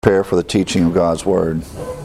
Prepare for the teaching of God's Word.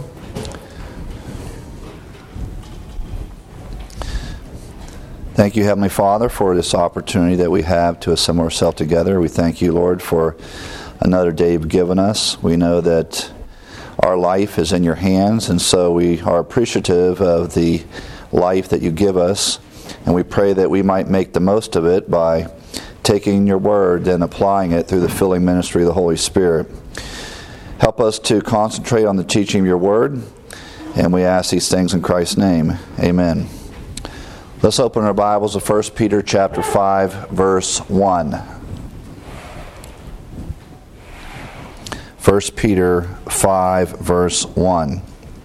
Thank you, Heavenly Father, for this opportunity that we have to assemble ourselves together. We thank you, Lord, for another day you've given us. We know that our life is in your hands, and so we are appreciative of the life that you give us, and we pray that we might make the most of it by taking your Word and applying it through the filling ministry of the Holy Spirit. Help us to concentrate on the teaching of your Word, and we ask these things in Christ's name. Amen. Let's open our Bibles to 1 Peter chapter 5, verse 1. 1 Peter 5, verse 1.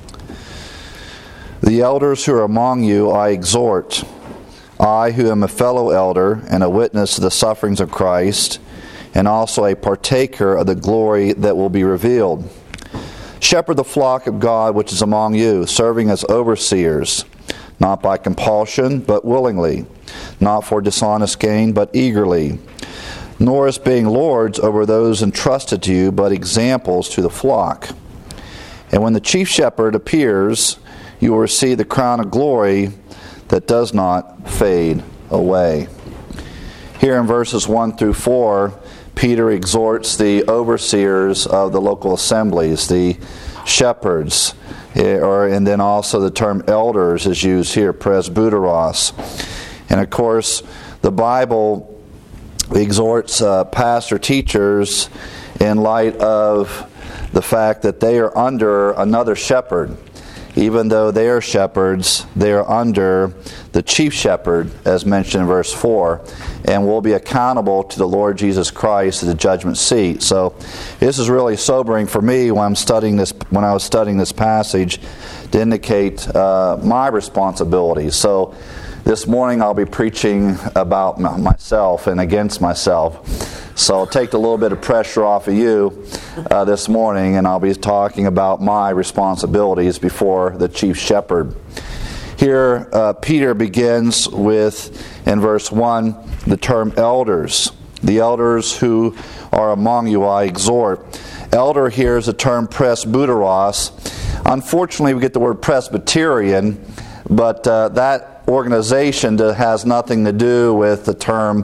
The elders who are among you I exhort, I who am a fellow elder and a witness to the sufferings of Christ, and also a partaker of the glory that will be revealed. Shepherd the flock of God which is among you, serving as overseers, not by compulsion, but willingly, not for dishonest gain, but eagerly, nor as being lords over those entrusted to you, but examples to the flock. And when the chief shepherd appears, you will receive the crown of glory that does not fade away. Here in verses 1 through 4, Peter exhorts the overseers of the local assemblies, the shepherds, and then also the term elders is used here, presbyteros. And of course, the Bible exhorts pastor teachers in light of the fact that they are under another shepherd. Even though they are shepherds, they are under the chief shepherd, as mentioned in verse 4, and will be accountable to the Lord Jesus Christ at the judgment seat. So this is really sobering for me when I was studying this passage to indicate my responsibilities. So this morning I'll be preaching about myself and against myself. So I'll take a little bit of pressure off of you this morning, and I'll be talking about my responsibilities before the chief shepherd. Here, Peter begins with, in verse 1, the term elders. The elders who are among you I exhort. Elder here is the term presbyteros. Unfortunately, we get the word Presbyterian, but that organization has nothing to do with the term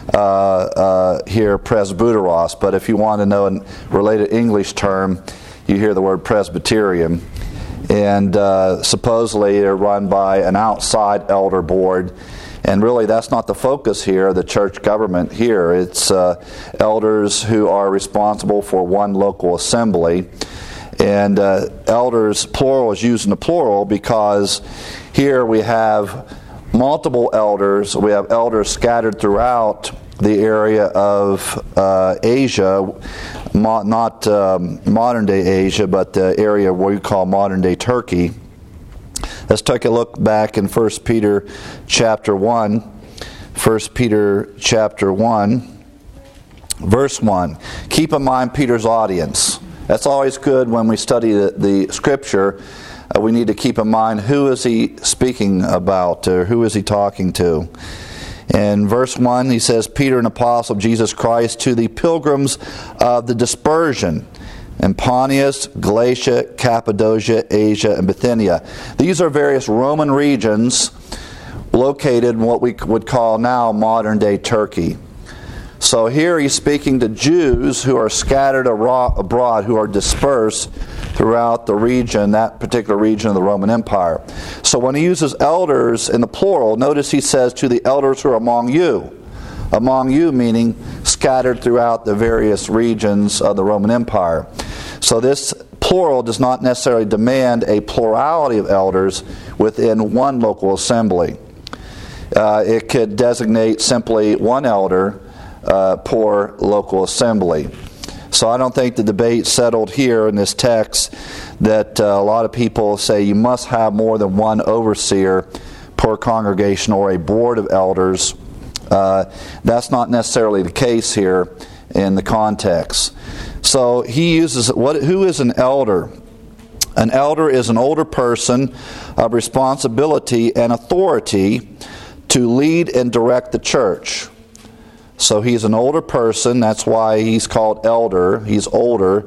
here presbyteros. But if you want to know a related English term, you hear the word Presbyterian. And supposedly they're run by an outside elder board. And really that's not the focus here, the church government here. It's elders who are responsible for one local assembly. And elders, plural, is used in the plural because here we have multiple elders. We have elders scattered throughout the area of Asia, not modern-day Asia, but the area where we call modern-day Turkey. Let's take a look back in 1 Peter chapter 1. 1 Peter chapter 1, verse 1. Keep in mind Peter's audience. That's always good when we study the Scripture. We need to keep in mind who is he speaking about, or who is he talking to. In verse 1, he says, Peter, an apostle of Jesus Christ, to the pilgrims of the dispersion in Pontus, Galatia, Cappadocia, Asia, and Bithynia. These are various Roman regions located in what we would call now modern-day Turkey. So here he's speaking to Jews who are scattered abroad, who are dispersed throughout the region, that particular region of the Roman Empire. So when he uses elders in the plural, notice he says to the elders who are among you. Among you meaning scattered throughout the various regions of the Roman Empire. So this plural does not necessarily demand a plurality of elders within one local assembly. It could designate simply one elder per local assembly. So I don't think the debate settled here in this text that a lot of people say you must have more than one overseer per congregation or a board of elders. That's not necessarily the case here in the context. So he uses who is an elder? An elder is an older person of responsibility and authority to lead and direct the church. So he's an older person. That's why he's called elder. He's older.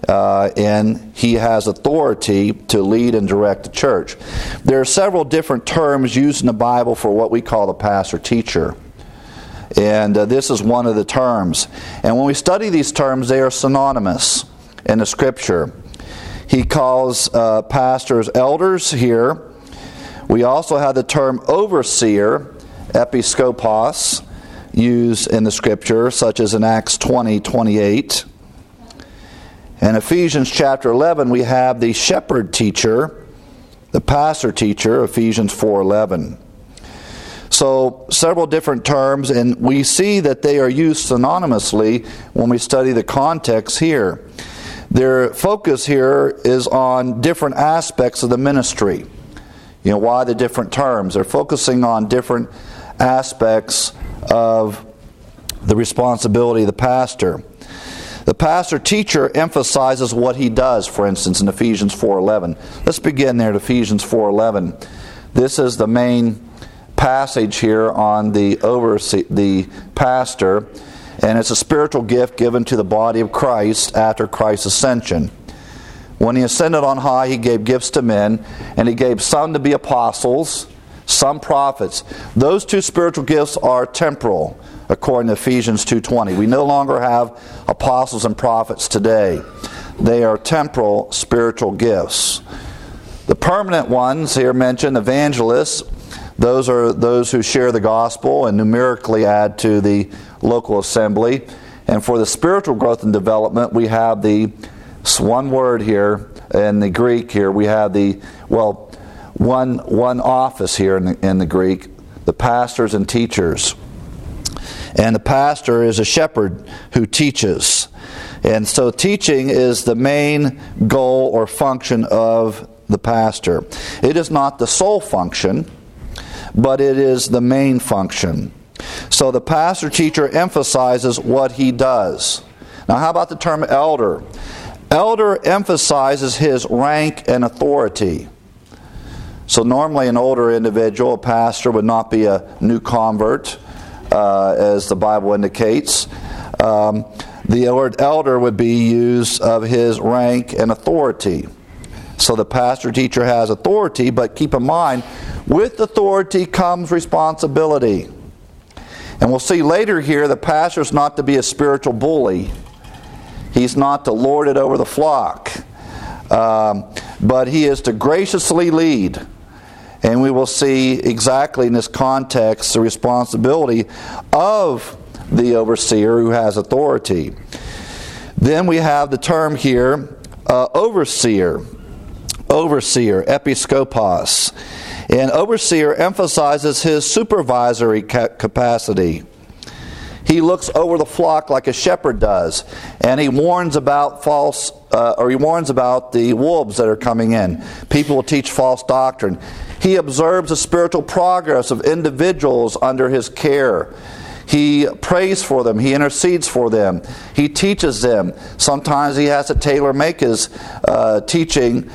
and he has authority to lead and direct the church. There are several different terms used in the Bible for what we call the pastor-teacher. And this is one of the terms. And when we study these terms, they are synonymous in the Scripture. He calls pastors elders here. We also have the term overseer, episkopos, used in the Scripture, such as in Acts 20:28. In Ephesians chapter 11, we have the shepherd teacher, the pastor teacher, Ephesians 4:11. So, several different terms, and we see that they are used synonymously when we study the context here. Their focus here is on different aspects of the ministry. Why the different terms? They're focusing on different aspects of the responsibility of the pastor. The pastor-teacher emphasizes what he does, for instance, in Ephesians 4:11. Let's begin there at Ephesians 4:11. This is the main passage here on the pastor, and it's a spiritual gift given to the body of Christ after Christ's ascension. When he ascended on high, he gave gifts to men, and he gave some to be apostles, some prophets. Those two spiritual gifts are temporal, according to Ephesians 2:20. We no longer have apostles and prophets today. They are temporal spiritual gifts. The permanent ones here mentioned, evangelists. Those are those who share the gospel and numerically add to the local assembly. And for the spiritual growth and development, we have one word here in the Greek here. We have one office here in the Greek, the pastors and teachers. And the pastor is a shepherd who teaches. And so teaching is the main goal or function of the pastor. It is not the sole function, but it is the main function. So the pastor-teacher emphasizes what he does. Now how about the term elder? Elder emphasizes his rank and authority. So normally an older individual, a pastor, would not be a new convert, as the Bible indicates. The word elder would be used of his rank and authority. So the pastor-teacher has authority, but keep in mind, with authority comes responsibility. And we'll see later here, the pastor is not to be a spiritual bully. He's not to lord it over the flock. But he is to graciously lead. And we will see exactly in this context the responsibility of the overseer who has authority. Then we have the term here, overseer. Overseer, episkopos. And overseer emphasizes his supervisory capacity. He looks over the flock like a shepherd does, and he warns about he warns about the wolves that are coming in. People will teach false doctrine. He observes the spiritual progress of individuals under his care. He prays for them. He intercedes for them. He teaches them. Sometimes he has to tailor-make his teaching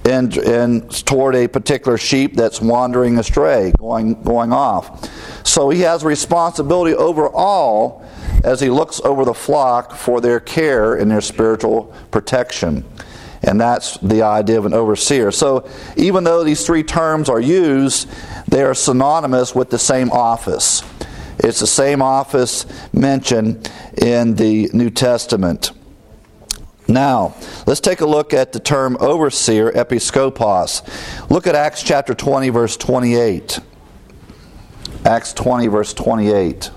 toward a particular sheep that's wandering astray, going off. So he has responsibility over all as he looks over the flock for their care and their spiritual protection. And that's the idea of an overseer. So even though these three terms are used, they are synonymous with the same office. It's the same office mentioned in the New Testament. Now, let's take a look at the term overseer, episkopos. Look at Acts chapter 20, verse 28. Acts 20, verse 28.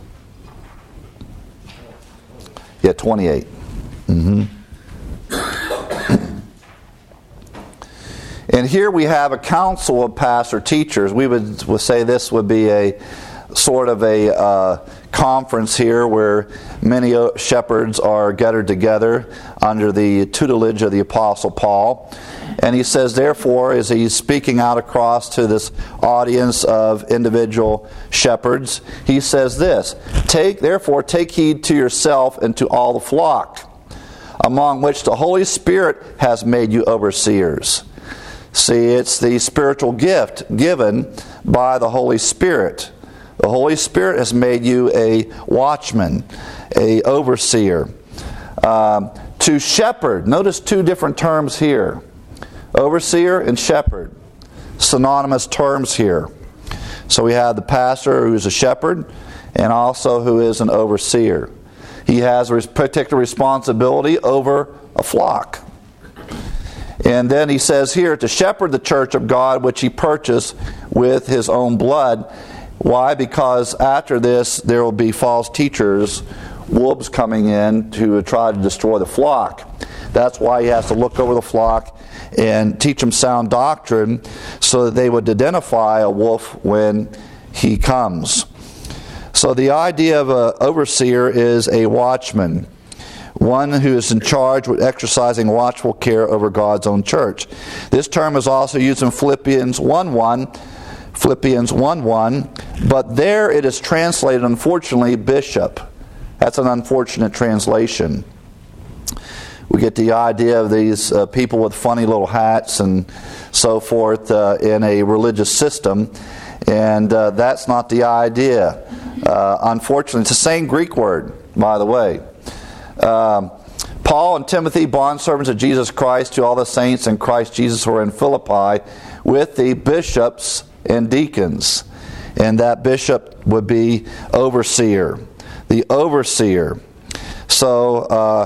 Yeah, 28. And here we have a council of pastor teachers. We would say this would be a sort of a conference here where many shepherds are gathered together under the tutelage of the Apostle Paul. And he says, therefore, as he's speaking out across to this audience of individual shepherds, he says this, therefore take heed to yourself and to all the flock, among which the Holy Spirit has made you overseers. See, it's the spiritual gift given by the Holy Spirit. The Holy Spirit has made you a watchman, a overseer, to To shepherd. Notice two different terms here. Overseer and shepherd. Synonymous terms here. So we have the pastor who is a shepherd and also who is an overseer. He has a particular responsibility over a flock. And then he says here, to shepherd the church of God which he purchased with his own blood. Why? Because after this there will be false teachers, wolves coming in to try to destroy the flock. That's why he has to look over the flock and teach them sound doctrine so that they would identify a wolf when he comes. So the idea of an overseer is a watchman, one who is in charge with exercising watchful care over God's own church. This term is also used in Philippians 1:1, but there it is translated, unfortunately, bishop. That's an unfortunate translation. We get the idea of these people with funny little hats and so forth in a religious system, and that's not the idea. Unfortunately, it's the same Greek word, by the way. Paul and Timothy, bondservants of Jesus Christ, to all the saints in Christ Jesus who are in Philippi, with the bishops and deacons. And that bishop would be overseer. The overseer. So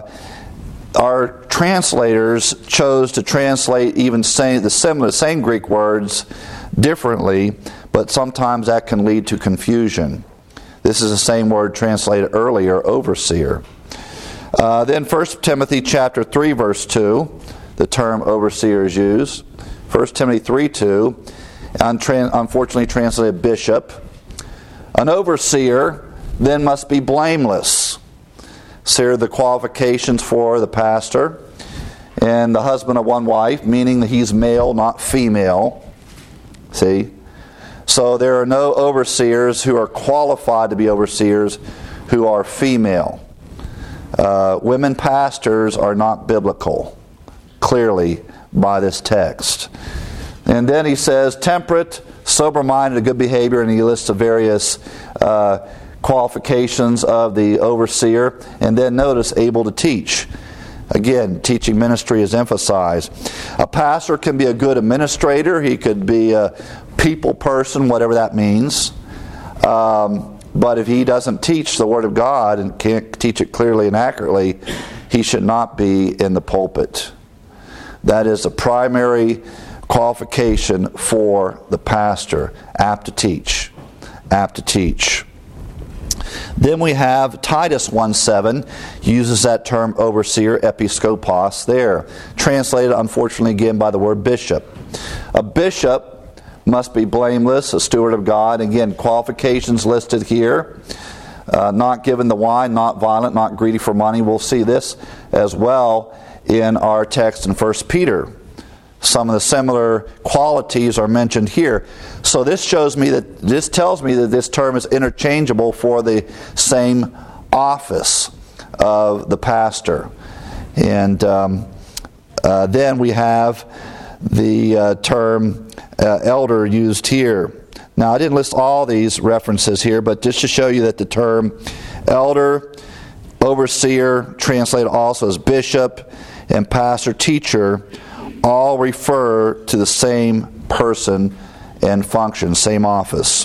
our translators chose to translate even the same Greek words differently, but sometimes that can lead to confusion. This is the same word translated earlier, overseer. Then 1 Timothy chapter 3, verse 2, the term overseer is used. 1 Timothy 3:2, unfortunately translated bishop. An overseer then must be blameless. So here are the qualifications for the pastor. And the husband of one wife, meaning that he's male, not female. See? So there are no overseers who are qualified to be overseers who are female. Women pastors are not biblical, clearly by this text. And then he says temperate, sober-minded, good behavior, and he lists the various qualifications of the overseer. And then notice, able to teach. Again, teaching ministry is emphasized. A pastor can be a good administrator. He could be a people person, whatever that means. But if he doesn't teach the Word of God and can't teach it clearly and accurately, he should not be in the pulpit. That is the primary qualification for the pastor. Apt to teach. Apt to teach. Then we have Titus 1:7 uses that term overseer, episkopos, there. Translated, unfortunately, again by the word bishop. A bishop must be blameless, a steward of God. Again, qualifications listed here. Not given the wine, not violent, not greedy for money. We'll see this as well in our text in 1 Peter. Some of the similar qualities are mentioned here. So this tells me that this term is interchangeable for the same office of the pastor. And then we have the term elder used here. Now I didn't list all these references here, but just to show you that the term elder, overseer, translated also as bishop, and pastor, teacher, all refer to the same person and function, same office.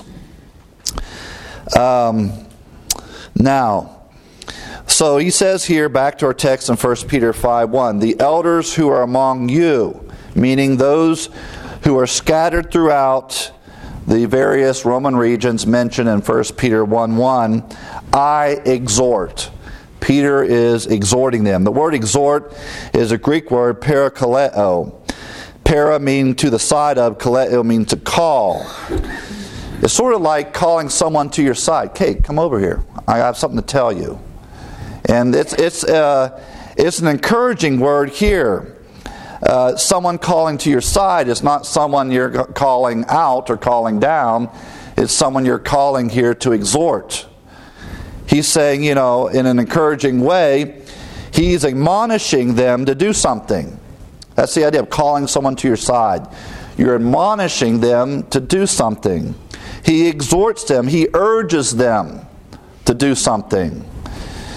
Now, so he says here, back to our text in 1 Peter 5:1, the elders who are among you, meaning those who are scattered throughout the various Roman regions mentioned in 1 Peter 1:1, I exhort. Peter is exhorting them. The word exhort is a Greek word, parakaleo. Para meaning to the side of, kaleo means to call. It's sort of like calling someone to your side. Kate, come over here. I have something to tell you. And it's an encouraging word here. Someone calling to your side is not someone you're calling out or calling down. It's someone you're calling here to exhort. He's saying, in an encouraging way, he's admonishing them to do something. That's the idea of calling someone to your side. You're admonishing them to do something. He exhorts them. He urges them to do something.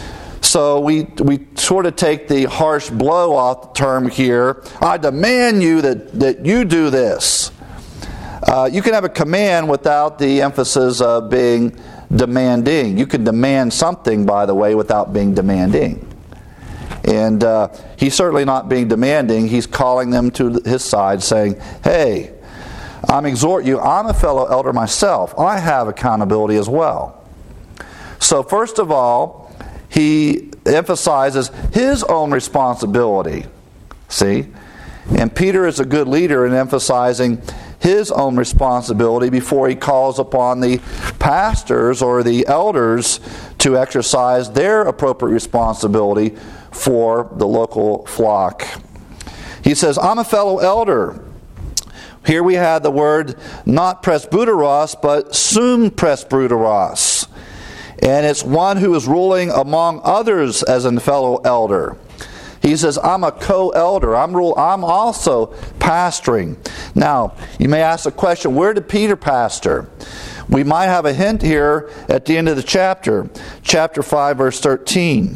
So we sort of take the harsh blow off the term here. I demand you that you do this. You can have a command without the emphasis of being demanding. You can demand something, by the way, without being demanding. And he's certainly not being demanding. He's calling them to his side, saying, hey, I'm exhorting you. I'm a fellow elder myself. I have accountability as well. So first of all, he emphasizes his own responsibility. See? And Peter is a good leader in emphasizing his own responsibility before he calls upon the pastors or the elders to exercise their appropriate responsibility for the local flock. He says, I'm a fellow elder. Here we had the word not presbyteros, but sum presbyteros. And it's one who is ruling among others as a fellow elder. He says, I'm a co-elder. I'm also pastoring. Now, you may ask the question, where did Peter pastor? We might have a hint here at the end of the chapter. Chapter 5, verse 13.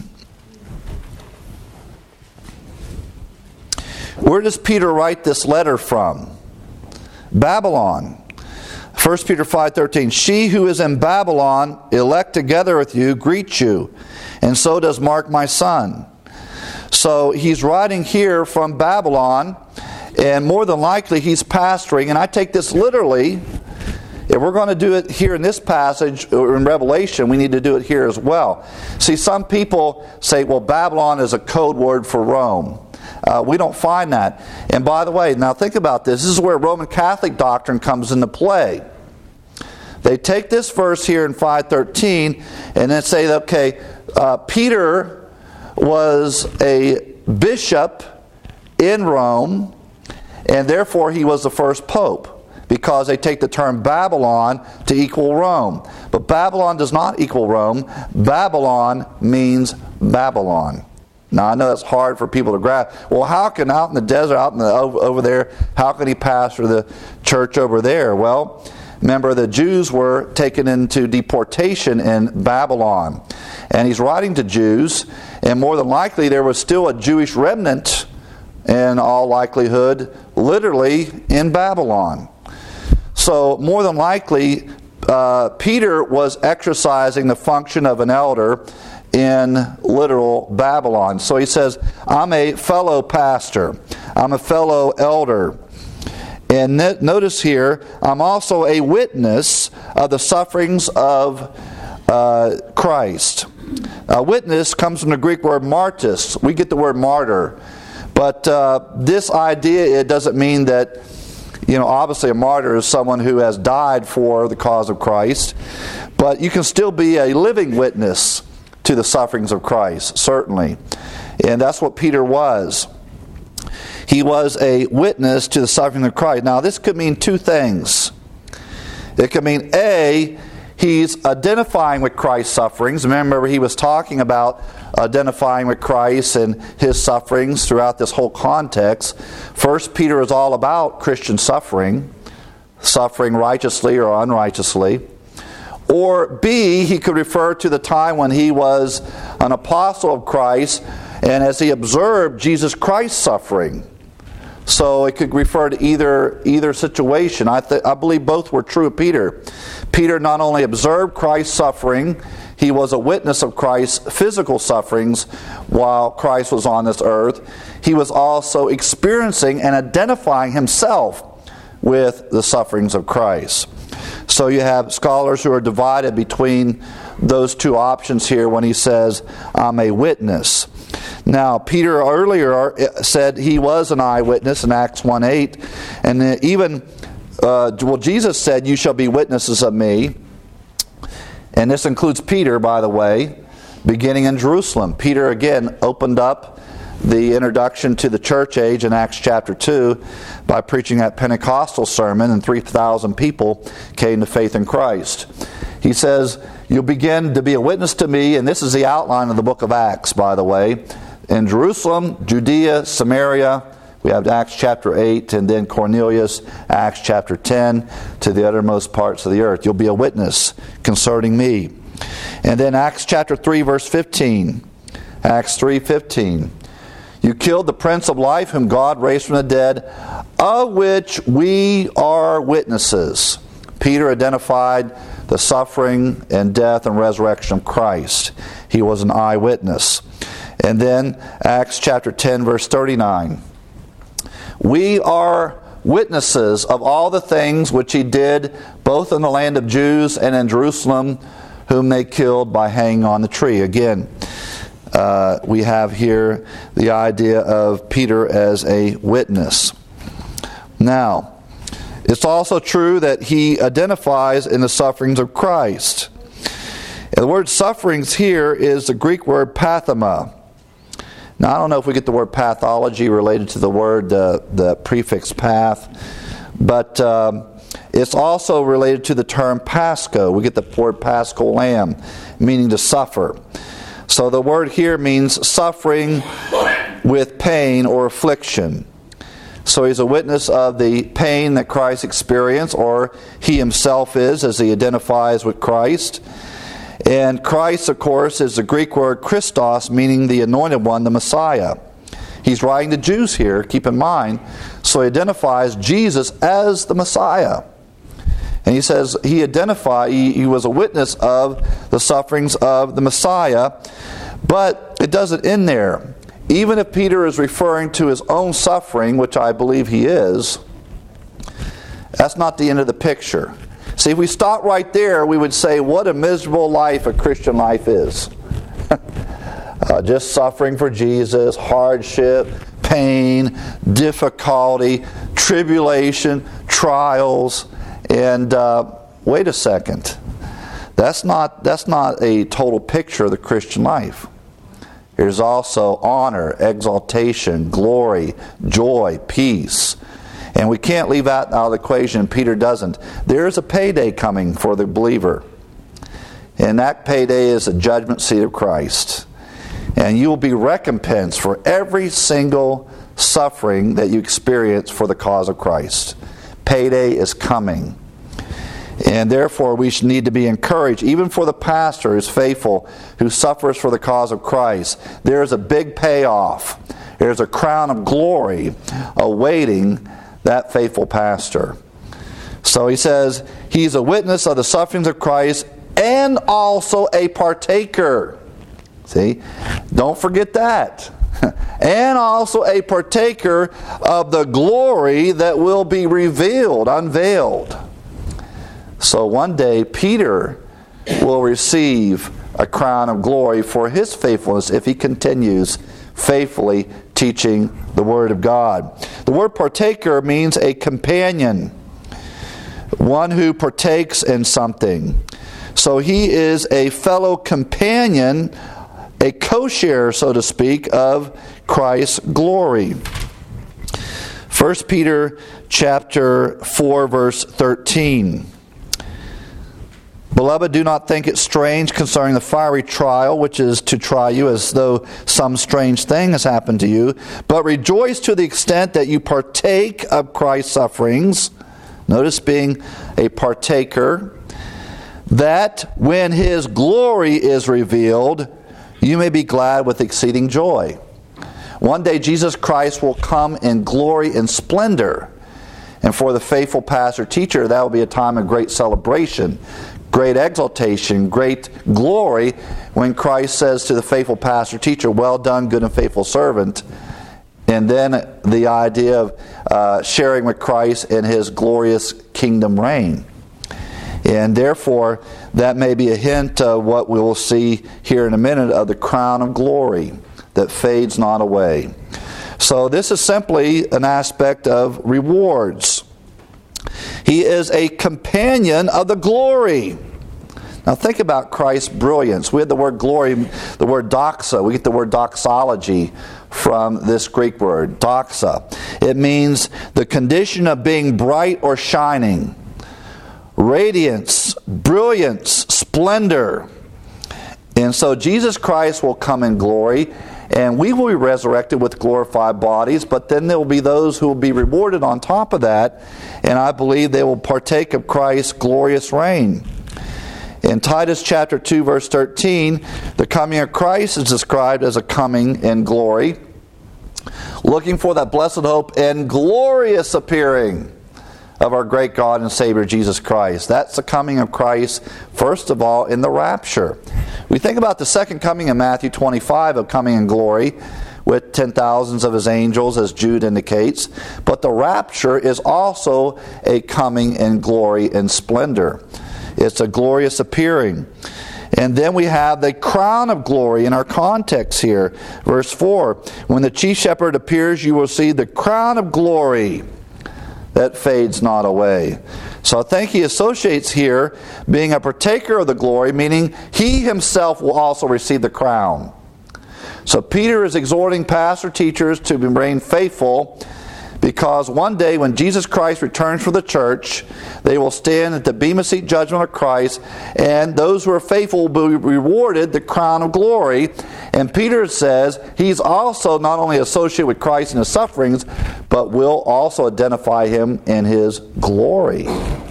Where does Peter write this letter from? Babylon. 1 Peter 5:13. She who is in Babylon, elect together with you, greets you. And so does Mark my son. So he's writing here from Babylon, and more than likely he's pastoring. And I take this literally. If we're going to do it here in this passage, or in Revelation, we need to do it here as well. See, some people say, well, Babylon is a code word for Rome. We don't find that. And by the way, now think about this. This is where Roman Catholic doctrine comes into play. They take this verse here in 5:13 and then say, okay, Peter was a bishop in Rome, and therefore he was the first pope, because they take the term Babylon to equal Rome. But Babylon does not equal Rome. Babylon means Babylon. Now, I know that's hard for people to grasp. Well, how can out in the desert, over there, how can he pastor the church over there? Well, remember, the Jews were taken into deportation in Babylon. And he's writing to Jews, and more than likely there was still a Jewish remnant, in all likelihood, literally in Babylon. So, more than likely, Peter was exercising the function of an elder in literal Babylon. So he says, I'm a fellow pastor. I'm a fellow elder. And notice here, I'm also a witness of the sufferings of Christ. A witness comes from the Greek word martis. We get the word martyr. But this idea, it doesn't mean that, obviously a martyr is someone who has died for the cause of Christ. But you can still be a living witness to the sufferings of Christ, certainly. And that's what Peter was. He was a witness to the suffering of Christ. Now, this could mean two things. It could mean, A, he's identifying with Christ's sufferings. Remember, he was talking about identifying with Christ and his sufferings throughout this whole context. First Peter is all about Christian suffering righteously or unrighteously. Or B, he could refer to the time when he was an apostle of Christ, and as he observed Jesus Christ's suffering. So it could refer to either situation. I believe both were true of Peter. Peter not only observed Christ's suffering, he was a witness of Christ's physical sufferings while Christ was on this earth. He was also experiencing and identifying himself with the sufferings of Christ. So you have scholars who are divided between those two options here when he says, I'm a witness. Now, Peter earlier said he was an eyewitness in Acts 1:8. And even, Jesus said, you shall be witnesses of me. And this includes Peter, by the way, beginning in Jerusalem. Peter, again, opened up the introduction to the church age in Acts chapter 2 by preaching that Pentecostal sermon, and 3,000 people came to faith in Christ. He says, you'll begin to be a witness to me, and this is the outline of the book of Acts, by the way, in Jerusalem, Judea, Samaria. We have Acts chapter 8, and then Cornelius, Acts chapter 10, to the uttermost parts of the earth. You'll be a witness concerning me. And then Acts chapter 3, verse 15. Acts 3:15. You killed the Prince of Life, whom God raised from the dead, of which we are witnesses. Peter identified the suffering and death and resurrection of Christ. He was an eyewitness. And then Acts chapter 10, verse 39. We are witnesses of all the things which he did, both in the land of Jews and in Jerusalem, whom they killed by hanging on the tree. Again, we have here the idea of Peter as a witness. Now, it's also true that he identifies in the sufferings of Christ. And the word sufferings here is the Greek word pathema. Now, I don't know if we get the word pathology related to the word, the prefix path, but it's also related to the term Pascha. We get the word paschal lamb, meaning to suffer. So the word here means suffering with pain or affliction. So he's a witness of the pain that Christ experienced, or he himself is, as he identifies with Christ. And Christ, of course, is the Greek word Christos, meaning the anointed one, the Messiah. He's writing to Jews here, keep in mind. So he identifies Jesus as the Messiah. And he says he was a witness of the sufferings of the Messiah. But it doesn't end there. Even if Peter is referring to his own suffering, which I believe he is, that's not the end of the picture. See, if we stop right there, we would say, what a miserable life a Christian life is. Just suffering for Jesus, hardship, pain, difficulty, tribulation, trials. And wait a second. That's not a total picture of the Christian life. There's also honor, exaltation, glory, joy, peace. And we can't leave that out of the equation. Peter doesn't. There's a payday coming for the believer. And that payday is the judgment seat of Christ. And you will be recompensed for every single suffering that you experience for the cause of Christ. Payday is coming. And therefore we need to be encouraged, even for the pastor who's faithful, who suffers for the cause of Christ. There's a big payoff. There's a crown of glory awaiting that faithful pastor. So he says he's a witness of the sufferings of Christ and also a partaker. See? Don't forget that. And also a partaker of the glory that will be revealed, unveiled. So one day Peter will receive a crown of glory for his faithfulness if he continues faithfully teaching the Word of God. The word partaker means a companion, one who partakes in something. So he is a fellow companion, a co-sharer, so to speak, of Christ's glory. 1 Peter chapter 4, verse 13. Beloved, do not think it strange concerning the fiery trial which is to try you as though some strange thing has happened to you, but rejoice to the extent that you partake of Christ's sufferings. Notice being a partaker, that when his glory is revealed, you may be glad with exceeding joy. One day Jesus Christ will come in glory and splendor. And for the faithful pastor teacher, that will be a time of great celebration, great exaltation, great glory, when Christ says to the faithful pastor teacher, well done, good and faithful servant. And then the idea of sharing with Christ in his glorious kingdom reign. And therefore, that may be a hint of what we will see here in a minute of the crown of glory that fades not away. So this is simply an aspect of rewards. He is a companion of the glory. Now think about Christ's brilliance. We had the word glory, the word doxa. We get the word doxology from this Greek word, doxa. It means the condition of being bright or shining. Radiance, brilliance, splendor. And so Jesus Christ will come in glory, and we will be resurrected with glorified bodies, but then there will be those who will be rewarded on top of that, and I believe they will partake of Christ's glorious reign. In Titus chapter 2, verse 13, the coming of Christ is described as a coming in glory, looking for that blessed hope and glorious appearing of our great God and Savior Jesus Christ. That's the coming of Christ, first of all, in the rapture. We think about the second coming in Matthew 25 of coming in glory with 10,000s of his angels, as Jude indicates. But the rapture is also a coming in glory and splendor. It's a glorious appearing. And then we have the crown of glory in our context here. Verse 4, when the chief shepherd appears, you will see the crown of glory that fades not away. So I think he associates here being a partaker of the glory, meaning he himself will also receive the crown. So Peter is exhorting pastor teachers to remain faithful, because one day when Jesus Christ returns for the church, they will stand at the bema seat judgment of Christ, and those who are faithful will be rewarded the crown of glory. And Peter says he's also not only associated with Christ in his sufferings, but will also identify him in his glory.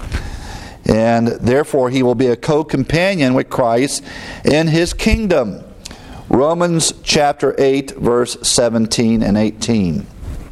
And therefore he will be a co-companion with Christ in his kingdom. Romans chapter 8, verse 17 and 18.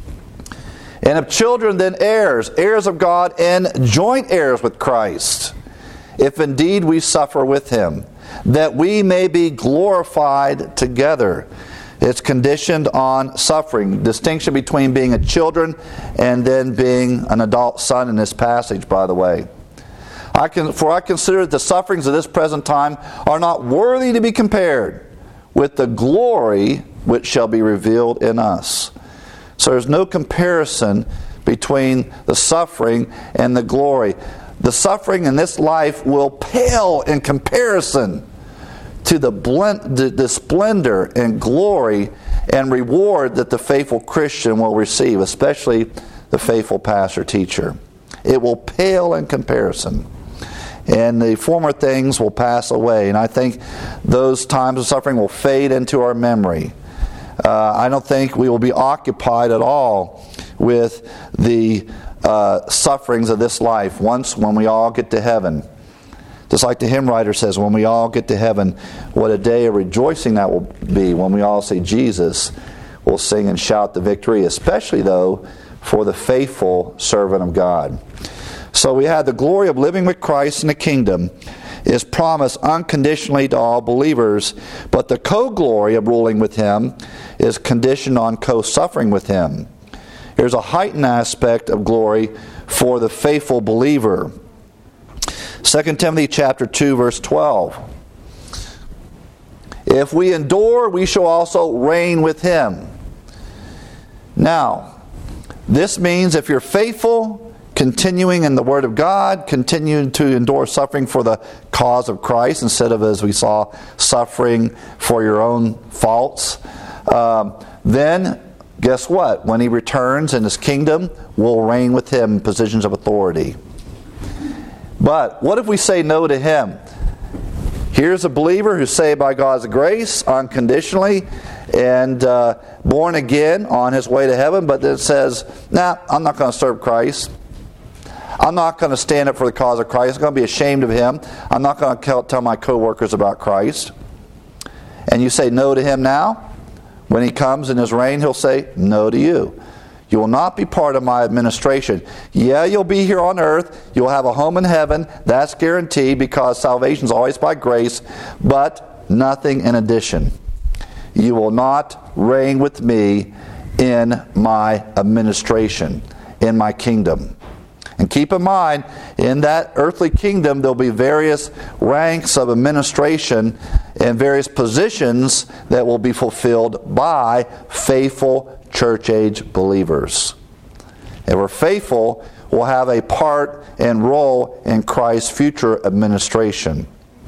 And of children then heirs, heirs of God, and joint heirs with Christ, if indeed we suffer with him, that we may be glorified together. It's conditioned on suffering. Distinction between being a children and then being an adult son in this passage, by the way. For I consider that the sufferings of this present time are not worthy to be compared with the glory which shall be revealed in us. So there's no comparison between the suffering and the glory. The suffering in this life will pale in comparison to the splendor and glory and reward that the faithful Christian will receive, especially the faithful pastor teacher. It will pale in comparison. And the former things will pass away. And I think those times of suffering will fade into our memory. I don't think we will be occupied at all with the sufferings of this life when we all get to heaven. Just like the hymn writer says, when we all get to heaven, what a day of rejoicing that will be when we all see Jesus. We'll sing and shout the victory, especially though for the faithful servant of God. So we have the glory of living with Christ in the kingdom is promised unconditionally to all believers, but the co-glory of ruling with him is conditioned on co-suffering with him. There's a heightened aspect of glory for the faithful believer. 2 Timothy chapter 2, verse 12. If we endure, we shall also reign with him. Now, this means if you're faithful, continuing in the Word of God, continuing to endure suffering for the cause of Christ instead of, as we saw, suffering for your own faults, then guess what? When he returns in his kingdom, we'll reign with him in positions of authority. But what if we say no to him? Here's a believer who's saved by God's grace unconditionally and born again on his way to heaven, but then says, nah, I'm not going to serve Christ. I'm not going to stand up for the cause of Christ. I'm going to be ashamed of him. I'm not going to tell my co-workers about Christ. And you say no to him now. When he comes in his reign, he'll say no to you. You will not be part of my administration. Yeah, you'll be here on earth. You'll have a home in heaven. That's guaranteed because salvation is always by grace, but nothing in addition. You will not reign with me in my administration, in my kingdom. And keep in mind, in that earthly kingdom, there'll be various ranks of administration and various positions that will be fulfilled by faithful church-age believers. If we're faithful, we'll have a part and role in Christ's future administration.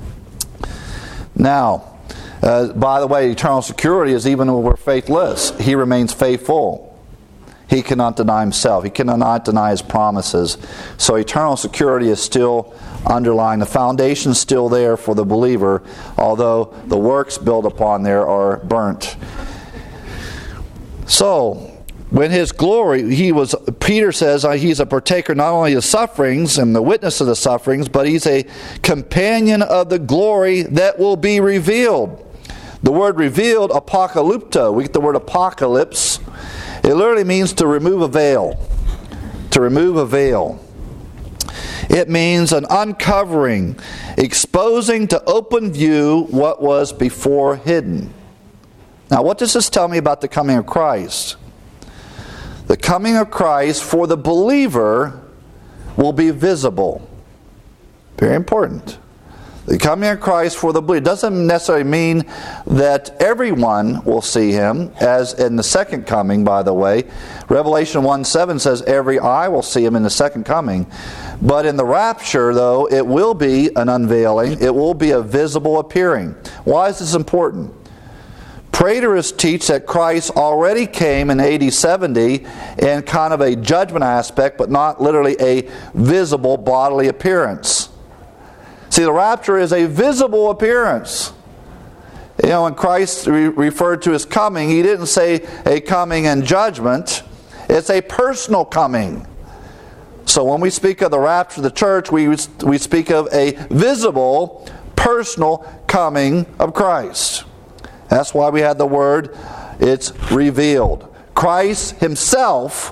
Now, by the way, eternal security is even when we're faithless. He remains faithful. He cannot deny himself. He cannot deny his promises. So eternal security is still underlying. The foundation is still there for the believer, although the works built upon there are burnt. So, When his glory, Peter says he's a partaker not only of sufferings and the witness of the sufferings, but he's a companion of the glory that will be revealed. The word revealed, apocalypto, we get the word apocalypse. It literally means to remove a veil. To remove a veil. It means an uncovering, exposing to open view what was before hidden. Now, what does this tell me about the coming of Christ? The coming of Christ for the believer will be visible. Very important. The coming of Christ for the believer doesn't necessarily mean that everyone will see him, as in the second coming, by the way. Revelation 1:7 says every eye will see him in the second coming. But in the rapture, though, it will be an unveiling. It will be a visible appearing. Why is this important? Preterists teach that Christ already came in AD 70 in kind of a judgment aspect, but not literally a visible bodily appearance. See, the rapture is a visible appearance. You know, when Christ referred to his coming, he didn't say a coming in judgment. It's a personal coming. So when we speak of the rapture of the church, we speak of a visible, personal coming of Christ. That's why we had the word, it's revealed. Christ himself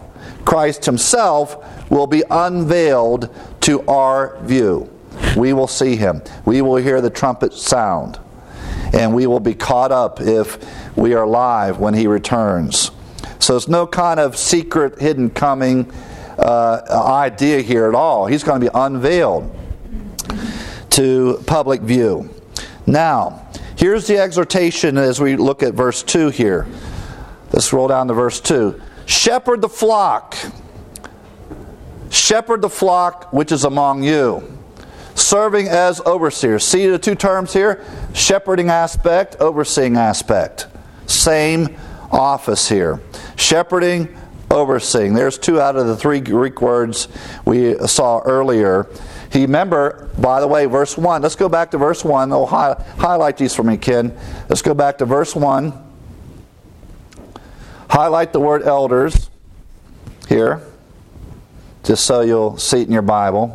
will be unveiled to our view. We will see him. We will hear the trumpet sound. And we will be caught up if we are alive when he returns. So it's no kind of secret, hidden coming idea here at all. He's going to be unveiled to public view. Now, here's the exhortation as we look at verse 2 here. Let's roll down to verse 2. Shepherd the flock. Shepherd the flock which is among you, serving as overseers. See the two terms here? Shepherding aspect, overseeing aspect. Same office here. Shepherding, overseeing. There's two out of the three Greek words we saw earlier. Remember, by the way, verse 1. Let's go back to verse 1. Oh, highlight these for me, Ken. Let's go back to verse 1. Highlight the word elders here, just so you'll see it in your Bible.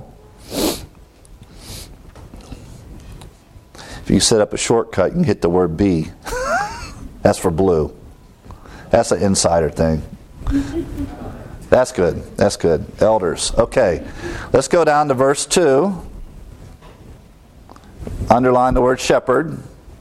If you set up a shortcut, you can hit the word B. That's for blue. That's an insider thing. That's good. That's good. Elders. Okay. Let's go down to verse 2. Underline the word shepherd.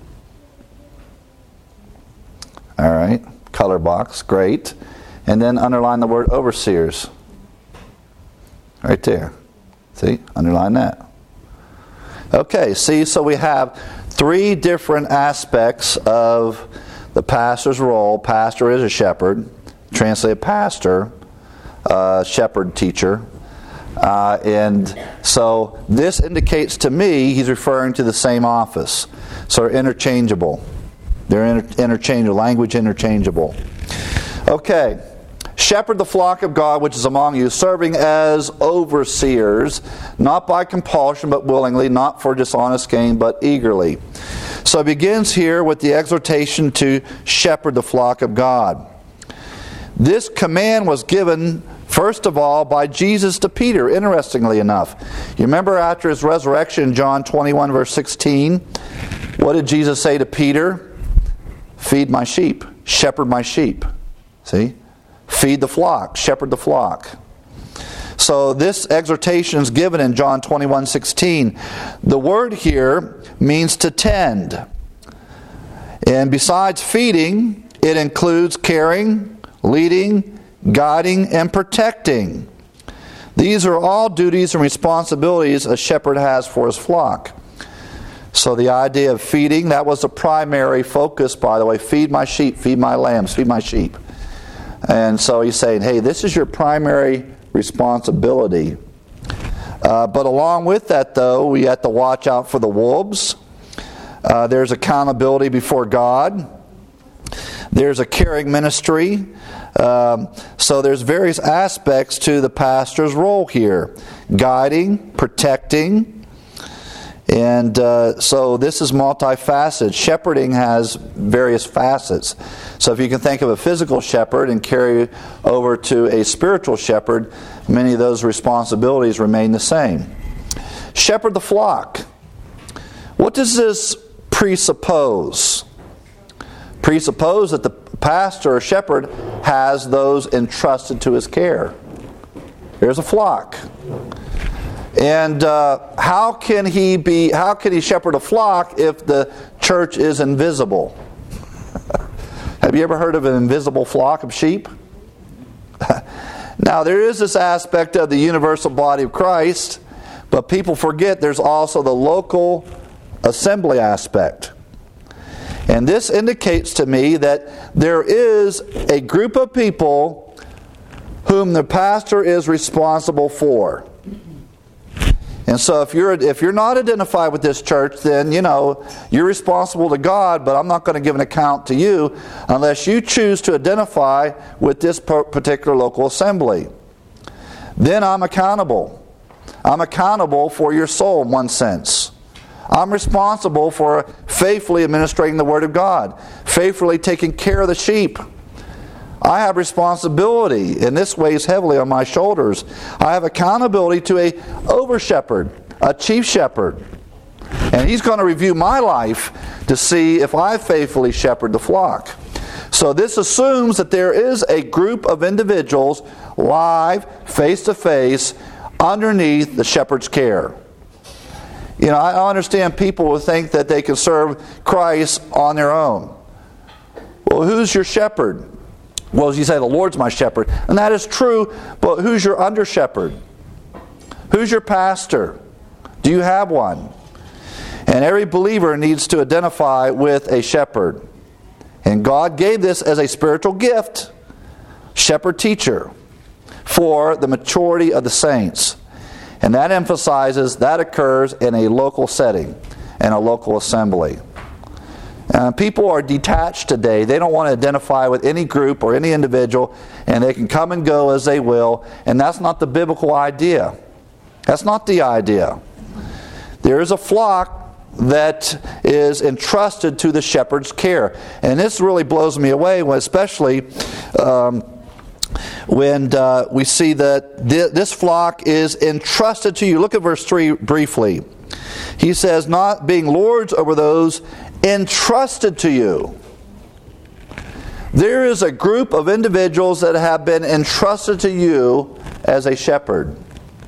All right. Color box. Great. And then underline the word overseers. Right there. See? Underline that. Okay. See, so we have three different aspects of the pastor's role. Pastor is a shepherd. Translated pastor. Shepherd teacher. And so this indicates to me he's referring to the same office. So they're interchangeable. They're interchangeable. Language interchangeable. Okay. Shepherd the flock of God which is among you, serving as overseers, not by compulsion but willingly, not for dishonest gain but eagerly. So it begins here with the exhortation to shepherd the flock of God. This command was given, first of all, by Jesus to Peter, interestingly enough. You remember after his resurrection, John 21, verse 16, what did Jesus say to Peter? Feed my sheep, shepherd my sheep. See? Feed the flock, shepherd the flock. So this exhortation is given in John 21:16. The word here means to tend. And besides feeding, it includes caring, leading, guiding, and protecting. These are all duties and responsibilities a shepherd has for his flock. So the idea of feeding, that was the primary focus, by the way. Feed my sheep, feed my lambs, feed my sheep. And so he's saying, hey, this is your primary responsibility. But along with that, though, we have to watch out for the wolves. There's accountability before God. There's a caring ministry. So there's various aspects to the pastor's role here. Guiding, protecting, And so this is multifaceted. Shepherding has various facets. So if you can think of a physical shepherd and carry over to a spiritual shepherd, many of those responsibilities remain the same. Shepherd the flock. What does this presuppose? Presuppose that the pastor or shepherd has those entrusted to his care. There's a flock. And how can he shepherd a flock if the church is invisible? Have you ever heard of an invisible flock of sheep? Now, there is this aspect of the universal body of Christ, but people forget there's also the local assembly aspect. And this indicates to me that there is a group of people whom the pastor is responsible for. And so if you're not identified with this church, then you're responsible to God, but I'm not going to give an account to you unless you choose to identify with this particular local assembly. Then I'm accountable. I'm accountable for your soul in one sense. I'm responsible for faithfully administrating the Word of God, faithfully taking care of the sheep. I have responsibility, and this weighs heavily on my shoulders. I have accountability to a over-shepherd, a chief shepherd. And he's going to review my life to see if I faithfully shepherd the flock. So this assumes that there is a group of individuals live, face-to-face, underneath the shepherd's care. I understand people will think that they can serve Christ on their own. Well, who's your shepherd? Well, as you say, the Lord's my shepherd. And that is true, but who's your under-shepherd? Who's your pastor? Do you have one? And every believer needs to identify with a shepherd. And God gave this as a spiritual gift, shepherd-teacher, for the maturity of the saints. And that emphasizes that occurs in a local setting, in a local assembly. People are detached today. They don't want to identify with any group or any individual, and they can come and go as they will. And that's not the biblical idea. That's not the idea. There is a flock that is entrusted to the shepherd's care. And this really blows me away, especially when we see that this flock is entrusted to you. Look at verse 3 briefly. He says, not being lords over those entrusted to you. There is a group of individuals that have been entrusted to you as a shepherd.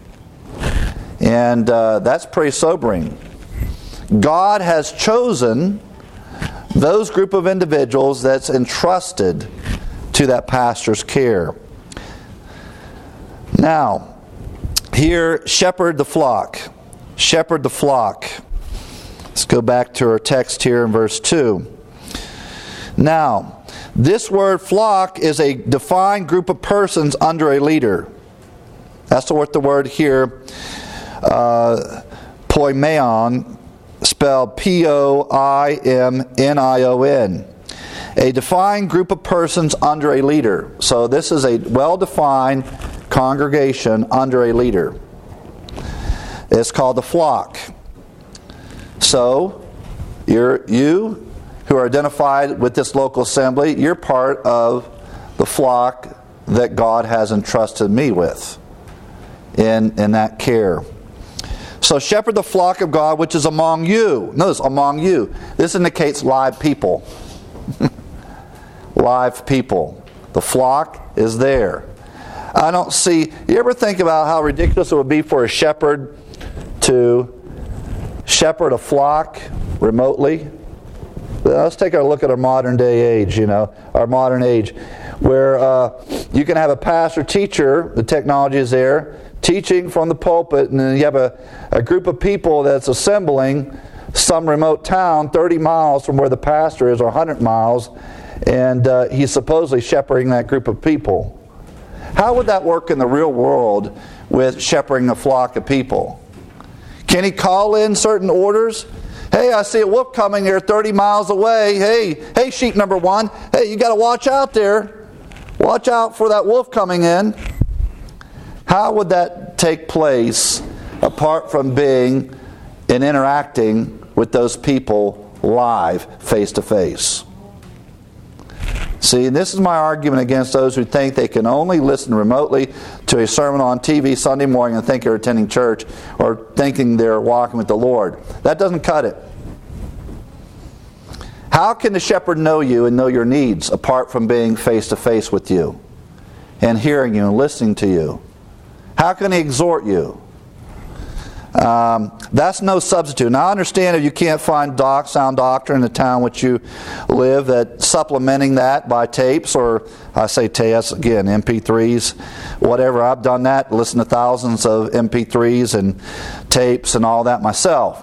And that's pretty sobering. God has chosen those group of individuals that's entrusted to that pastor's care. Now, here, shepherd the flock. Shepherd the flock. Let's go back to our text here in verse 2. Now, this word flock is a defined group of persons under a leader. That's what the word here, poimeon, spelled Poimnion. A defined group of persons under a leader. So this is a well-defined congregation under a leader. It's called the flock. So, you who are identified with this local assembly, you're part of the flock that God has entrusted me with in that care. So shepherd the flock of God which is among you. Notice, among you. This indicates live people. Live people. The flock is there. I don't see... You ever think about how ridiculous it would be for a shepherd to shepherd a flock remotely? Let's take a look at our modern day age, our modern age, where you can have a pastor teacher, the technology is there, teaching from the pulpit, and then you have a group of people that's assembling some remote town 30 miles from where the pastor is, or 100 miles, and he's supposedly shepherding that group of people. How would that work in the real world with shepherding a flock of people? Can he call in certain orders? Hey, I see a wolf coming here 30 miles away. Hey, sheep number 1. Hey, you got to watch out there. Watch out for that wolf coming in. How would that take place apart from being in interacting with those people live, face to face. See, this is my argument against those who think they can only listen remotely to a sermon on TV Sunday morning and think they're attending church, or thinking they're walking with the Lord. That doesn't cut it. How can the shepherd know you and know your needs apart from being face to face with you and hearing you and listening to you? How can he exhort you? That's no substitute. Now I understand if you can't find sound doctrine in the town which you live, that supplementing that by tapes, or I say tapes again, MP3s, whatever. I've done that, listened to thousands of MP3s and tapes and all that myself.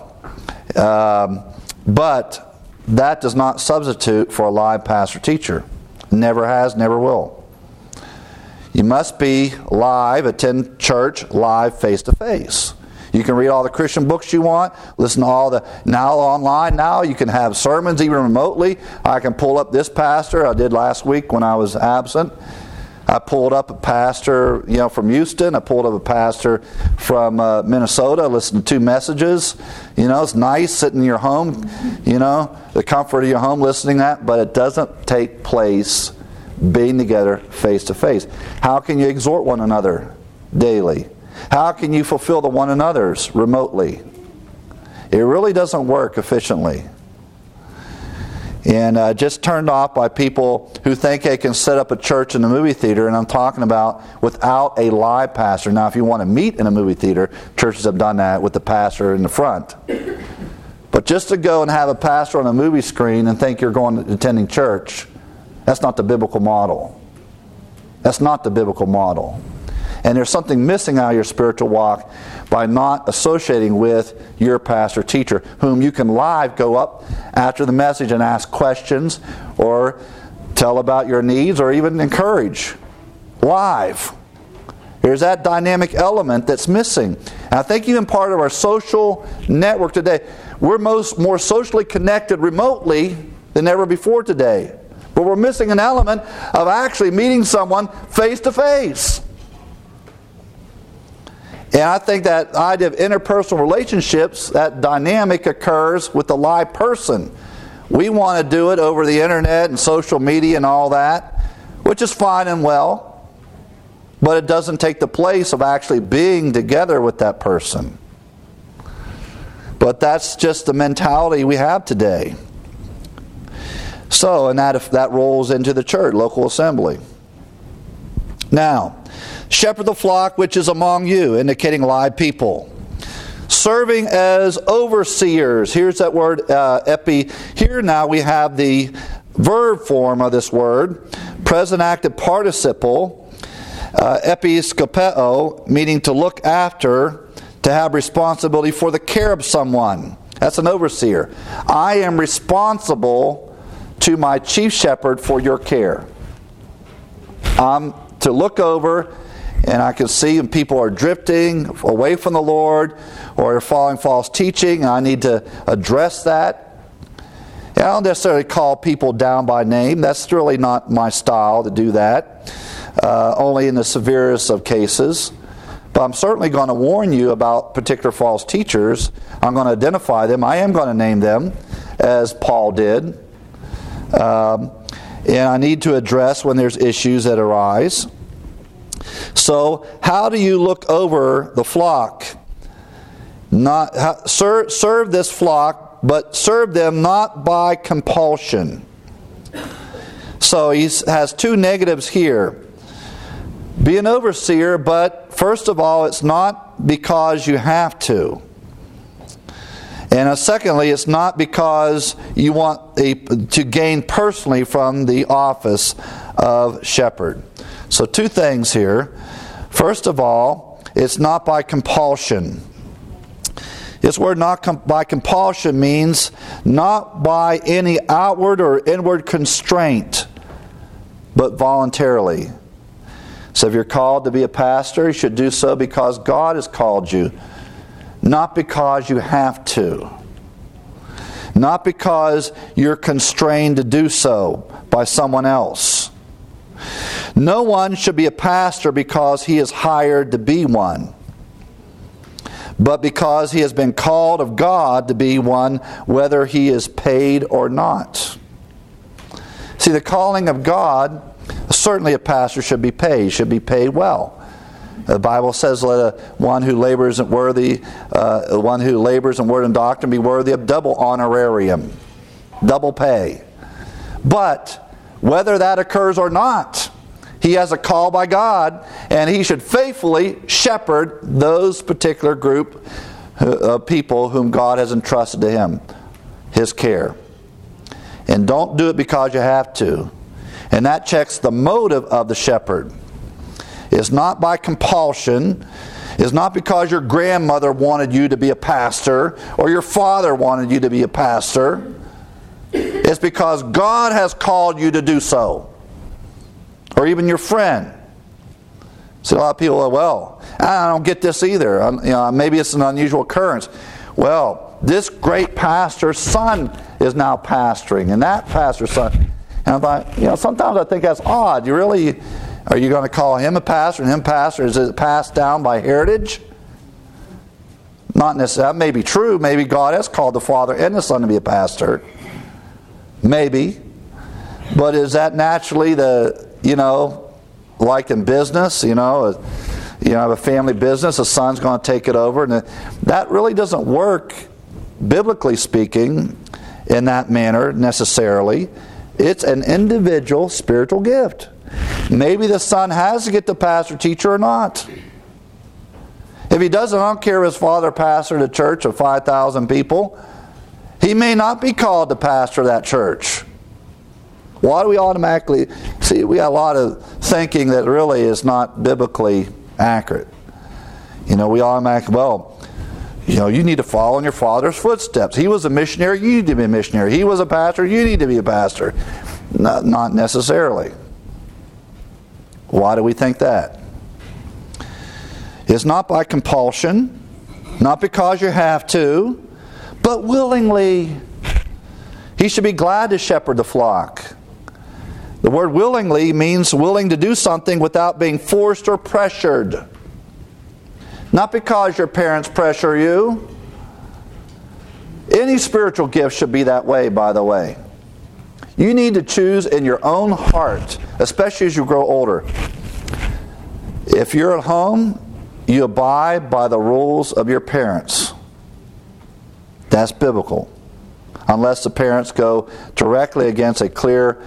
But that does not substitute for a live pastor teacher. Never has, never will. You must be live, attend church live, face to face. You can read all the Christian books you want, listen to all the, now online now, you can have sermons even remotely. I can pull up this pastor, I did last week when I was absent. I pulled up a pastor, from Houston. I pulled up a pastor from Minnesota, listened to 2 messages. It's nice sitting in your home, the comfort of your home listening to that, but it doesn't take place being together face to face. How can you exhort one another daily? How can you fulfill the one another's remotely? It really doesn't work efficiently. And just turned off by people who think they can set up a church in a movie theater, and I'm talking about without a live pastor. Now, if you want to meet in a movie theater, churches have done that with the pastor in the front. But just to go and have a pastor on a movie screen and think you're attending church, that's not the biblical model. That's not the biblical model. And there's something missing out of your spiritual walk by not associating with your pastor teacher, whom you can live go up after the message and ask questions, or tell about your needs, or even encourage live. There's that dynamic element that's missing. And I think even part of our social network today, we're more socially connected remotely than ever before today. But we're missing an element of actually meeting someone face to face. And I think that idea of interpersonal relationships, that dynamic occurs with the live person. We want to do it over the internet and social media and all that, which is fine and well, but it doesn't take the place of actually being together with that person. But that's just the mentality we have today. So, and that rolls into the church, local assembly. Now, shepherd the flock which is among you, indicating live people. Serving as overseers. Here's that word epi. Here now we have the verb form of this word. Present active participle. Episkopeo, meaning to look after, to have responsibility for the care of someone. That's an overseer. I am responsible to my chief shepherd for your care. I'm to look over, and I can see when people are drifting away from the Lord or are following false teaching. I need to address that. And I don't necessarily call people down by name. That's really not my style to do that. Only in the severest of cases. But I'm certainly going to warn you about particular false teachers. I'm going to identify them. I am going to name them, as Paul did. And I need to address when there's issues that arise. So, how do you look over the flock? Serve this flock, but serve them not by compulsion. So he has 2 negatives here. Be an overseer, but first of all, it's not because you have to. And secondly, it's not because you want to gain personally from the office of shepherd. So 2 things here. First of all, it's not by compulsion. This word not by compulsion means not by any outward or inward constraint, but voluntarily. So if you're called to be a pastor, you should do so because God has called you, not because you have to. Not because you're constrained to do so by someone else. No one should be a pastor because he is hired to be one, but because he has been called of God to be one, whether he is paid or not. See, the calling of God, certainly a pastor should be paid well. The Bible says, "Let one who labors in word and doctrine be worthy of double honorarium," double pay. But whether that occurs or not, he has a call by God, and he should faithfully shepherd those particular group of people whom God has entrusted to him, his care. And don't do it because you have to. And that checks the motive of the shepherd. It's not by compulsion. It's not because your grandmother wanted you to be a pastor or your father wanted you to be a pastor. It's because God has called you to do so. Or even your friend. See, a lot of people are, well, I don't get this either. Maybe it's an unusual occurrence. Well, this great pastor's son is now pastoring, and that pastor's son. And I thought, sometimes I think that's odd. Are you going to call him a pastor and him pastor? Is it passed down by heritage? Not necessarily. That may be true. Maybe God has called the father and the son to be a pastor. Maybe. But is that naturally like in business, you have a family business, a son's going to take it over, and that really doesn't work, biblically speaking, in that manner necessarily. It's an individual spiritual gift. Maybe the son has to get the pastor teacher or not. If he doesn't, I don't care if his father pastored a church of 5,000 people. He may not be called to pastor that church. Why do we automatically... See, we got a lot of thinking that really is not biblically accurate. We automatically, you need to follow in your father's footsteps. He was a missionary, you need to be a missionary. He was a pastor, you need to be a pastor. Not necessarily. Why do we think that? It's not by compulsion, not because you have to, but willingly. He should be glad to shepherd the flock. The word willingly means willing to do something without being forced or pressured. Not because your parents pressure you. Any spiritual gift should be that way, by the way. You need to choose in your own heart, especially as you grow older. If you're at home, you abide by the rules of your parents. That's biblical. Unless the parents go directly against a clear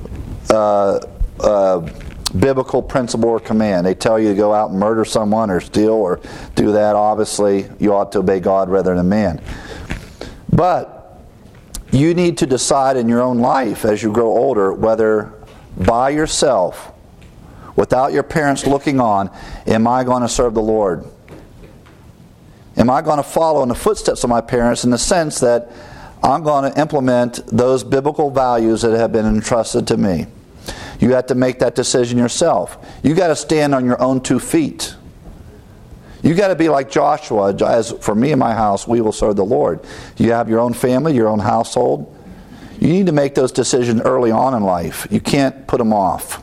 biblical principle or command. They tell you to go out and murder someone or steal or do that. Obviously, you ought to obey God rather than man. But you need to decide in your own life as you grow older whether by yourself, without your parents looking on, am I going to serve the Lord? Am I going to follow in the footsteps of my parents in the sense that I'm going to implement those biblical values that have been entrusted to me? You have to make that decision yourself. You got to stand on your own 2 feet. You got to be like Joshua. As for me and my house, we will serve the Lord. You have your own family, your own household. You need to make those decisions early on in life. You can't put them off.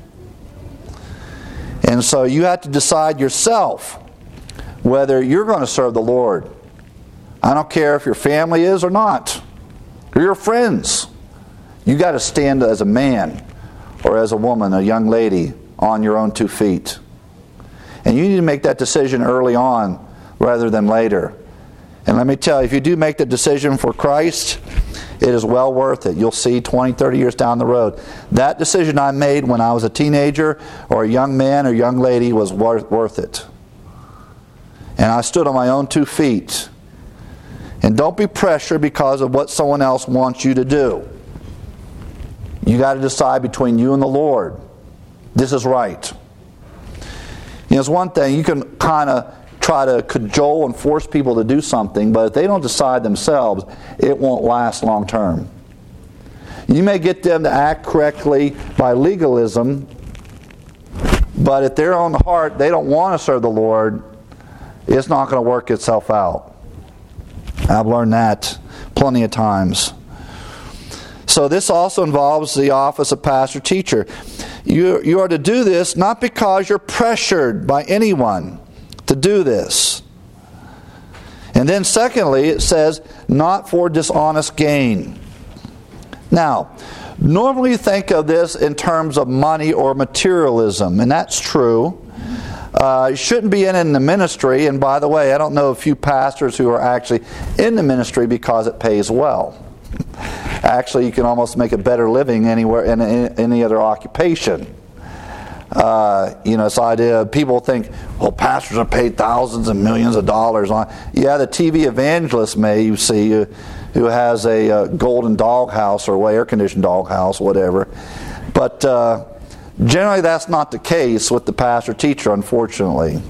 And so you have to decide yourself whether you're going to serve the Lord. I don't care if your family is or not, or your friends. You got to stand as a man or as a woman, a young lady, on your own 2 feet. And you need to make that decision early on rather than later. And let me tell you, if you do make the decision for Christ, it is well worth it. You'll see 20, 30 years down the road. That decision I made when I was a teenager or a young man or young lady was worth it. And I stood on my own 2 feet. And don't be pressured because of what someone else wants you to do. You got to decide between you and the Lord. This is right. It's one thing, you can kind of try to cajole and force people to do something, but if they don't decide themselves, it won't last long term. You may get them to act correctly by legalism, but if their own heart, they don't want to serve the Lord, it's not going to work itself out. I've learned that plenty of times. So this also involves the office of pastor-teacher. You are to do this not because you're pressured by anyone to do this. And then secondly, it says, not for dishonest gain. Now, normally you think of this in terms of money or materialism, and that's true. You shouldn't be in the ministry, and by the way, I don't know a few pastors who are actually in the ministry because it pays well. Actually, you can almost make a better living anywhere in any other occupation. This idea, people think, well, pastors are paid thousands and millions of dollars on. Yeah, the TV evangelist may, you see, who has a golden doghouse or air-conditioned doghouse, whatever. But generally that's not the case with the pastor-teacher, unfortunately.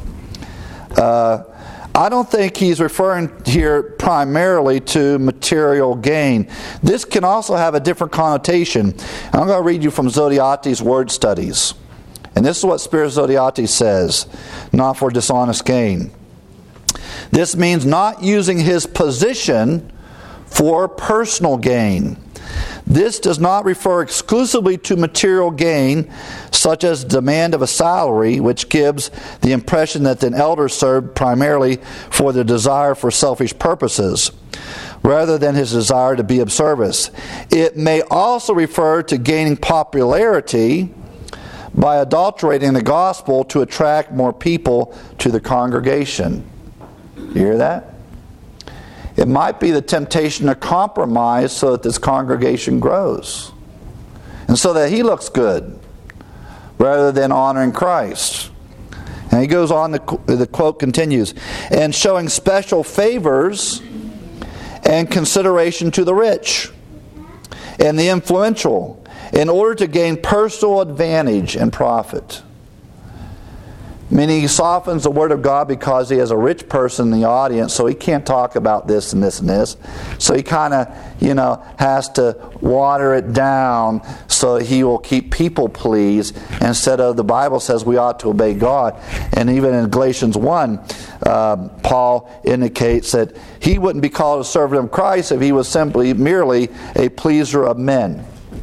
I don't think he's referring here primarily to material gain. This can also have a different connotation. I'm going to read you from Zodhiates' word studies. And this is what Spiros Zodhiates says, not for dishonest gain. This means not using his position for personal gain. This does not refer exclusively to material gain, such as demand of a salary, which gives the impression that an elder served primarily for the desire for selfish purposes, rather than his desire to be of service. It may also refer to gaining popularity by adulterating the gospel to attract more people to the congregation. You hear that? It might be the temptation to compromise so that this congregation grows, and so that he looks good, rather than honoring Christ. And he goes on, the quote continues, and showing special favors and consideration to the rich and the influential in order to gain personal advantage and profit. Meaning he softens the Word of God because he has a rich person in the audience, so he can't talk about this and this and this. So he kind of, has to water it down so he will keep people pleased, instead of, the Bible says we ought to obey God. And even in Galatians 1, Paul indicates that he wouldn't be called a servant of Christ if he was merely a pleaser of men.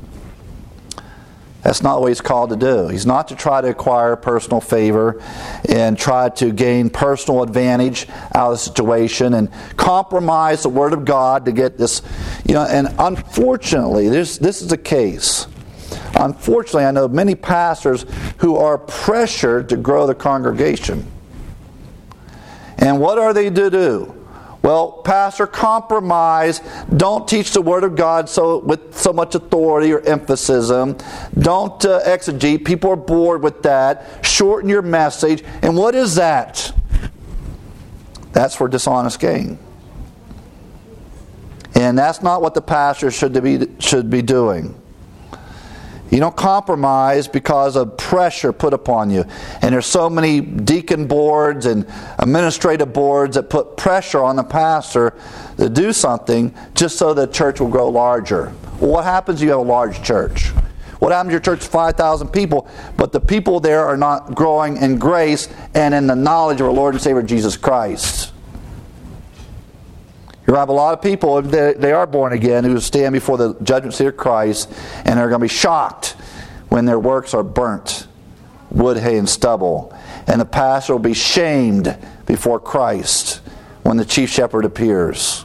That's not what he's called to do. He's not to try to acquire personal favor and try to gain personal advantage out of the situation and compromise the Word of God to get this. And unfortunately, this is the case. Unfortunately, I know many pastors who are pressured to grow the congregation. And what are they to do? Well, pastor, compromise. Don't teach the Word of God with so much authority or emphasis. Don't exegete. People are bored with that. Shorten your message. And what is that? That's for dishonest gain. And that's not what the pastor should be doing. You don't compromise because of pressure put upon you. And there's so many deacon boards and administrative boards that put pressure on the pastor to do something just so the church will grow larger. Well, what happens if you have a large church? What happens if your church is 5,000 people, but the people there are not growing in grace and in the knowledge of our Lord and Savior Jesus Christ? You have a lot of people, they are born again, who stand before the judgment seat of Christ, and they're going to be shocked when their works are burnt, wood, hay, and stubble. And the pastor will be shamed before Christ when the chief shepherd appears.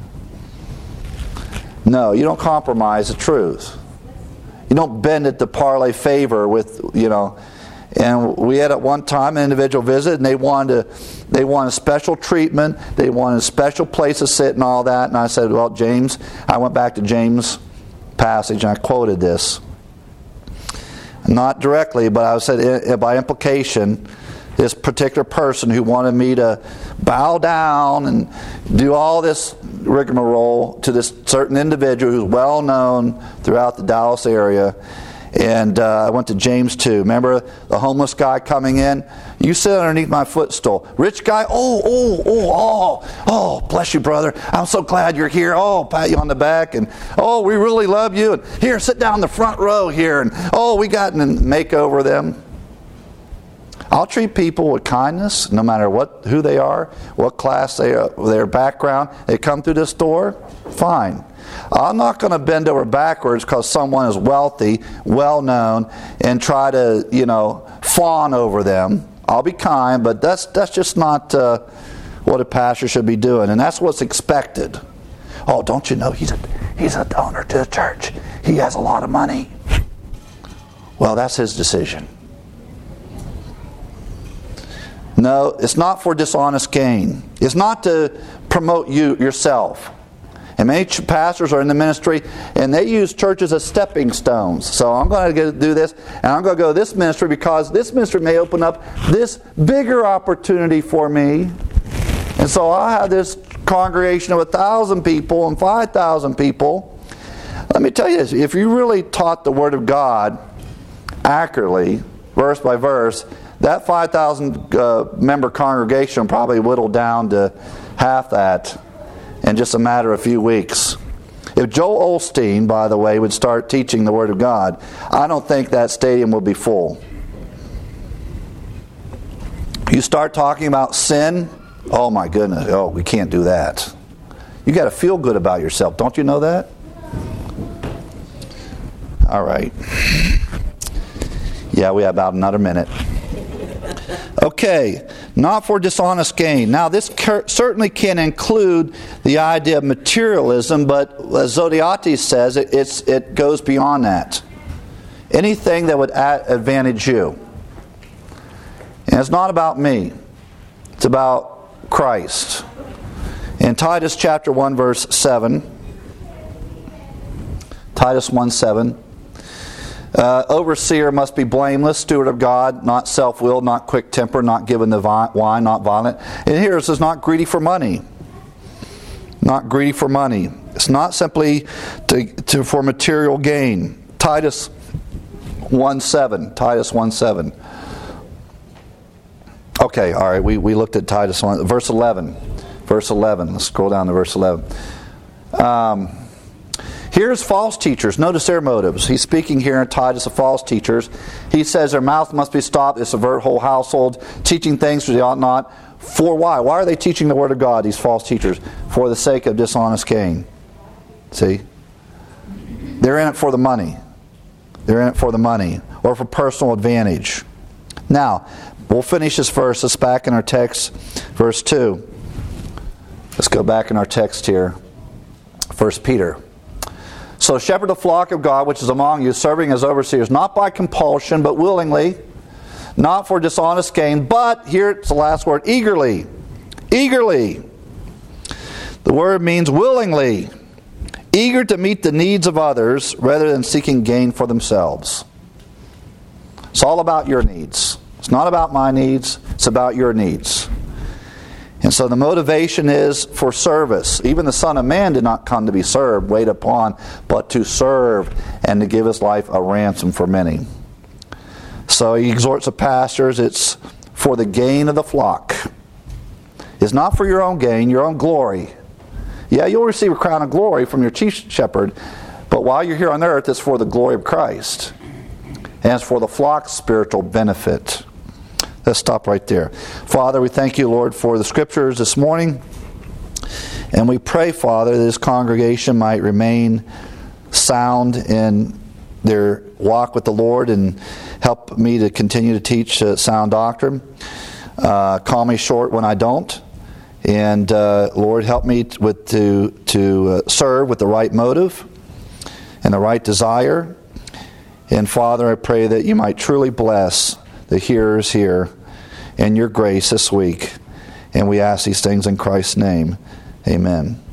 No, you don't compromise the truth. You don't bend it to parlay favor with, And we had at one time an individual visit, and they wanted special treatment. They wanted a special place to sit and all that. And I said, well, James, I went back to James' passage, and I quoted this. Not directly, but I said by implication, this particular person who wanted me to bow down and do all this rigmarole to this certain individual who's well known throughout the Dallas area. And I went to James 2. Remember the homeless guy coming in? You sit underneath my footstool. Rich guy, bless you, brother. I'm so glad you're here. Oh, pat you on the back. And, we really love you. And here, sit down in the front row here. And, we got to make over them. I'll treat people with kindness, no matter who they are, what class they are, their background. They come through this door, fine. I'm not going to bend over backwards because someone is wealthy, well-known, and try to, fawn over them. I'll be kind, but that's just not what a pastor should be doing. And that's what's expected. Oh, don't you know he's a donor to the church. He has a lot of money. Well, that's his decision. No, it's not for dishonest gain. It's not to promote yourself. And many pastors are in the ministry, and they use churches as stepping stones. So I'm going to do this, and I'm going to go to this ministry because this ministry may open up this bigger opportunity for me. And so I have this congregation of 1,000 people and 5,000 people. Let me tell you this, if you really taught the Word of God accurately, verse by verse, that 5,000 member congregation probably whittled down to half that in just a matter of a few weeks. If Joel Osteen, by the way, would start teaching the Word of God, I don't think that stadium would be full. You start talking about sin, oh my goodness, oh, we can't do that. You got to feel good about yourself. Don't you know that? All right. Yeah, we have about another minute. Okay, not for dishonest gain. Now, this certainly can include the idea of materialism, but as Zodhiates says, it goes beyond that. Anything that would advantage you. And it's not about me. It's about Christ. In Titus chapter 1, verse 7, Titus 1:7, overseer must be blameless, steward of God, not self-willed, not quick-tempered, not given to wine, not violent. And here it says not greedy for money. Not greedy for money. It's not simply for material gain. Titus 1:7. Titus 1:7. Okay, all right, we looked at Titus 1. Verse 11. Verse 11. Let's scroll down to verse 11. Here's false teachers. Notice their motives. He's speaking here in Titus of false teachers. He says their mouth must be stopped. They subvert whole household, teaching things which they ought not. For why? Why are they teaching the Word of God, these false teachers? For the sake of dishonest gain. See? They're in it for the money. They're in it for the money. Or for personal advantage. Now, we'll finish this verse. Let's back in our text. Verse 2. Let's go back in our text here. 1 Peter. So shepherd the flock of God which is among you, serving as overseers, not by compulsion, but willingly, not for dishonest gain, but, here it's the last word, eagerly. Eagerly. The word means willingly. Eager to meet the needs of others rather than seeking gain for themselves. It's all about your needs. It's not about my needs, it's about your needs. And so the motivation is for service. Even the Son of Man did not come to be served, wait upon, but to serve and to give his life a ransom for many. So he exhorts the pastors, it's for the gain of the flock. It's not for your own gain, your own glory. Yeah, you'll receive a crown of glory from your chief shepherd, but while you're here on earth, it's for the glory of Christ. And it's for the flock's spiritual benefit. Let's stop right there. Father, we thank you, Lord, for the Scriptures this morning. And we pray, Father, that this congregation might remain sound in their walk with the Lord and help me to continue to teach sound doctrine. Call me short when I don't. And, Lord, help me to serve with the right motive and the right desire. And, Father, I pray that you might truly bless the hearers here in your grace this week. And we ask these things in Christ's name. Amen.